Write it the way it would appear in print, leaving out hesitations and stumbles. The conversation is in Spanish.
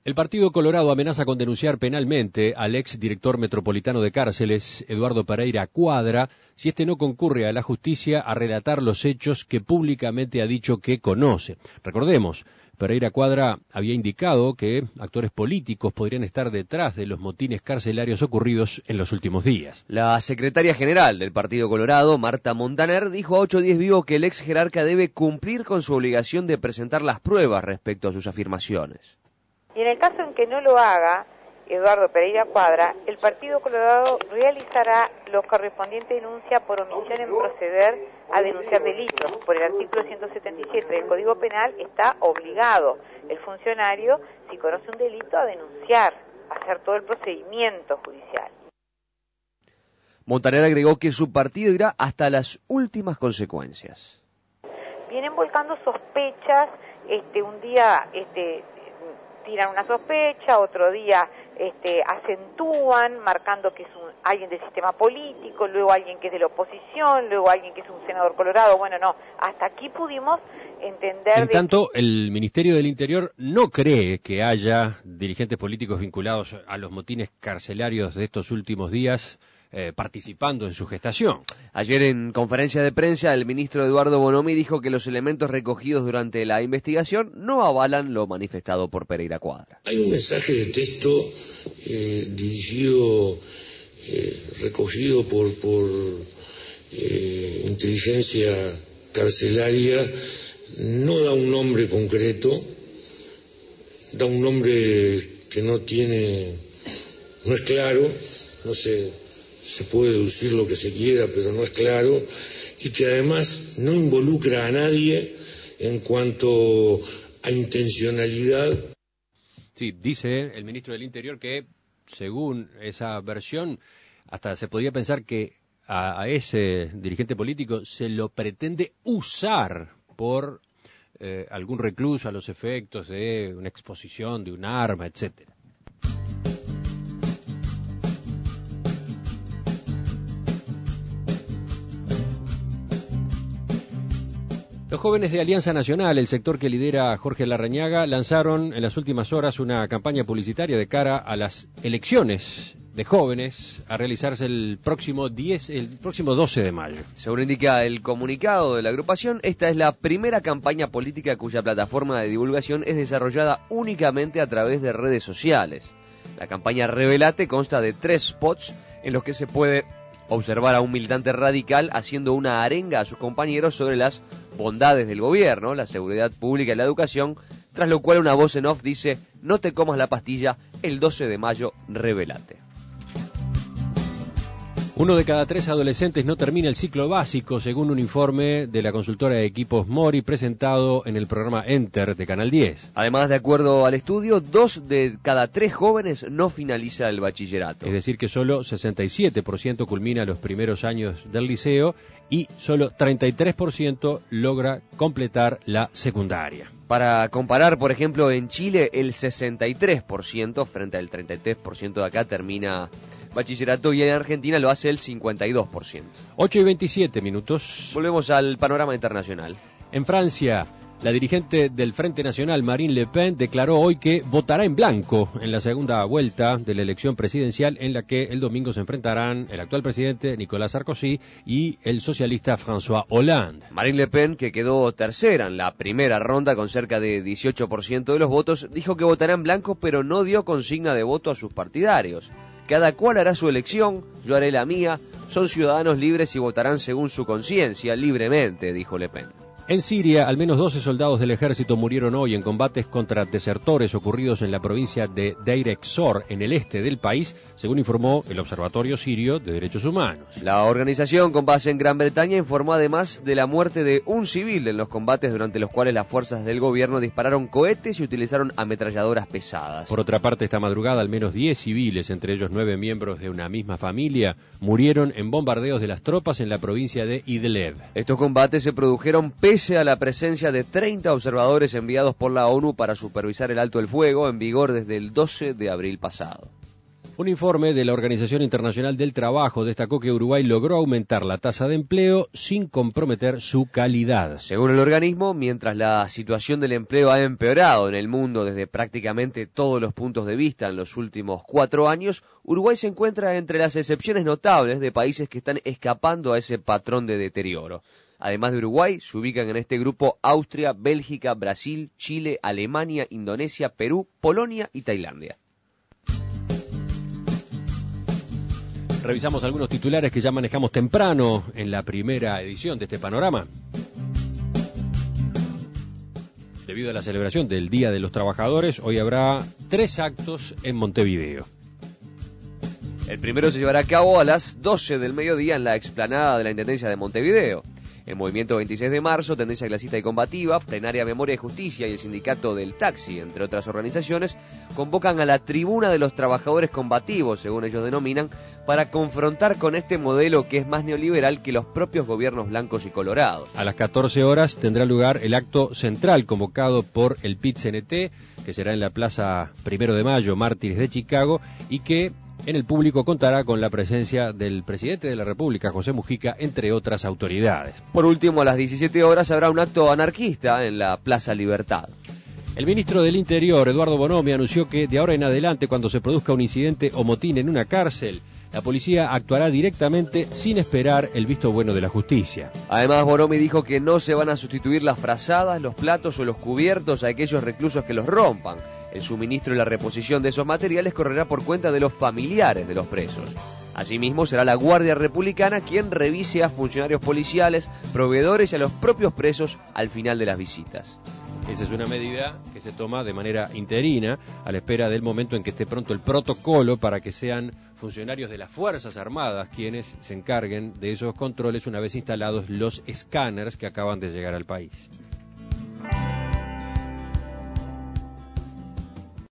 El Partido Colorado amenaza con denunciar penalmente al ex director metropolitano de cárceles, Eduardo Pereira Cuadra, si este no concurre a la justicia a relatar los hechos que públicamente ha dicho que conoce. Recordemos, Pereira Cuadra había indicado que actores políticos podrían estar detrás de los motines carcelarios ocurridos en los últimos días. La secretaria general del Partido Colorado, Marta Montaner, dijo a 810 Vivo que el ex jerarca debe cumplir con su obligación de presentar las pruebas respecto a sus afirmaciones. Y en el caso en que no lo haga Eduardo Pereira Cuadra, el Partido Colorado realizará la correspondiente denuncia por omisión en proceder a denunciar delitos. Por el artículo 177 del Código Penal está obligado el funcionario, si conoce un delito, a denunciar, a hacer todo el procedimiento judicial. Montaner agregó que su partido irá hasta las últimas consecuencias. Vienen volcando sospechas, un día tiran una sospecha, otro día acentúan, marcando que es alguien del sistema político, luego alguien que es de la oposición, luego alguien que es un senador colorado. Bueno, no, hasta aquí pudimos entender... En tanto, el Ministerio del Interior no cree que haya dirigentes políticos vinculados a los motines carcelarios de estos últimos días participando en su gestación. Ayer en conferencia de prensa el ministro Eduardo Bonomi dijo que los elementos recogidos durante la investigación no avalan lo manifestado por Pereira Cuadra. Hay un mensaje de texto dirigido, recogido por inteligencia carcelaria, no da un nombre concreto, da un nombre que no es claro, no sé. Se puede deducir lo que se quiera, pero no es claro, y que además no involucra a nadie en cuanto a intencionalidad. Sí, dice el ministro del Interior que, según esa versión, hasta se podría pensar que a ese dirigente político se lo pretende usar por algún recluso a los efectos de una exposición de un arma, etcétera. Los jóvenes de Alianza Nacional, el sector que lidera Jorge Larrañaga, lanzaron en las últimas horas una campaña publicitaria de cara a las elecciones de jóvenes a realizarse el próximo 12 de mayo. Según indica el comunicado de la agrupación, esta es la primera campaña política cuya plataforma de divulgación es desarrollada únicamente a través de redes sociales. La campaña Rebelate consta de 3 spots en los que se puede observar a un militante radical haciendo una arenga a sus compañeros sobre las bondades del gobierno, la seguridad pública y la educación, tras lo cual una voz en off dice: no te comas la pastilla, el 12 de mayo, rebelate. 1 de cada 3 adolescentes no termina el ciclo básico, según un informe de la consultora de equipos Mori presentado en el programa Enter de Canal 10. Además, de acuerdo al estudio, 2 de cada 3 jóvenes no finaliza el bachillerato. Es decir, que solo 67% culmina los primeros años del liceo y solo 33% logra completar la secundaria. Para comparar, por ejemplo, en Chile el 63% frente al 33% de acá termina bachillerato, y en Argentina lo hace el 52%. 8:27. Volvemos al panorama internacional. En Francia, la dirigente del Frente Nacional, Marine Le Pen, declaró hoy que votará en blanco en la segunda vuelta de la elección presidencial, en la que el domingo se enfrentarán el actual presidente Nicolas Sarkozy y el socialista François Hollande. Marine Le Pen, que quedó tercera en la primera ronda con cerca de 18% de los votos, dijo que votará en blanco, pero no dio consigna de voto a sus partidarios. Cada cual hará su elección, yo haré la mía, son ciudadanos libres y votarán según su conciencia, libremente, dijo Le Pen. En Siria, al menos 12 soldados del ejército murieron hoy en combates contra desertores ocurridos en la provincia de Deir ez-Zor, en el este del país, según informó el Observatorio Sirio de Derechos Humanos. La organización, con base en Gran Bretaña, informó además de la muerte de un civil en los combates durante los cuales las fuerzas del gobierno dispararon cohetes y utilizaron ametralladoras pesadas. Por otra parte, esta madrugada, al menos 10 civiles, entre ellos 9 miembros de una misma familia, murieron en bombardeos de las tropas en la provincia de Idlib. Estos combates se produjeron pese a la presencia de 30 observadores enviados por la ONU para supervisar el alto el fuego, en vigor desde el 12 de abril pasado. Un informe de la Organización Internacional del Trabajo destacó que Uruguay logró aumentar la tasa de empleo sin comprometer su calidad. Según el organismo, mientras la situación del empleo ha empeorado en el mundo desde prácticamente todos los puntos de vista en los últimos 4 años, Uruguay se encuentra entre las excepciones notables de países que están escapando a ese patrón de deterioro. Además de Uruguay, se ubican en este grupo Austria, Bélgica, Brasil, Chile, Alemania, Indonesia, Perú, Polonia y Tailandia. Revisamos algunos titulares que ya manejamos temprano en la primera edición de este panorama. Debido a la celebración del Día de los Trabajadores, hoy habrá 3 actos en Montevideo. El primero se llevará a cabo a las 12 del mediodía en la explanada de la Intendencia de Montevideo. El Movimiento 26 de marzo, Tendencia Clasista y Combativa, Plenaria Memoria y Justicia y el Sindicato del Taxi, entre otras organizaciones, convocan a la Tribuna de los Trabajadores Combativos, según ellos denominan, para confrontar con este modelo que es más neoliberal que los propios gobiernos blancos y colorados. A las 14 horas tendrá lugar el acto central convocado por el PIT-CNT, que será en la Plaza 1 de Mayo, Mártires de Chicago, y que en el público contará con la presencia del presidente de la República, José Mujica, entre otras autoridades. Por último, a las 17 horas habrá un acto anarquista en la Plaza Libertad. El ministro del Interior, Eduardo Bonomi, anunció que de ahora en adelante, cuando se produzca un incidente o motín en una cárcel, la policía actuará directamente sin esperar el visto bueno de la justicia. Además, Bonomi dijo que no se van a sustituir las frazadas, los platos o los cubiertos a aquellos reclusos que los rompan. El suministro y la reposición de esos materiales correrá por cuenta de los familiares de los presos. Asimismo, será la Guardia Republicana quien revise a funcionarios policiales, proveedores y a los propios presos al final de las visitas. Esa es una medida que se toma de manera interina, a la espera del momento en que esté pronto el protocolo para que sean funcionarios de las Fuerzas Armadas quienes se encarguen de esos controles una vez instalados los escáneres que acaban de llegar al país.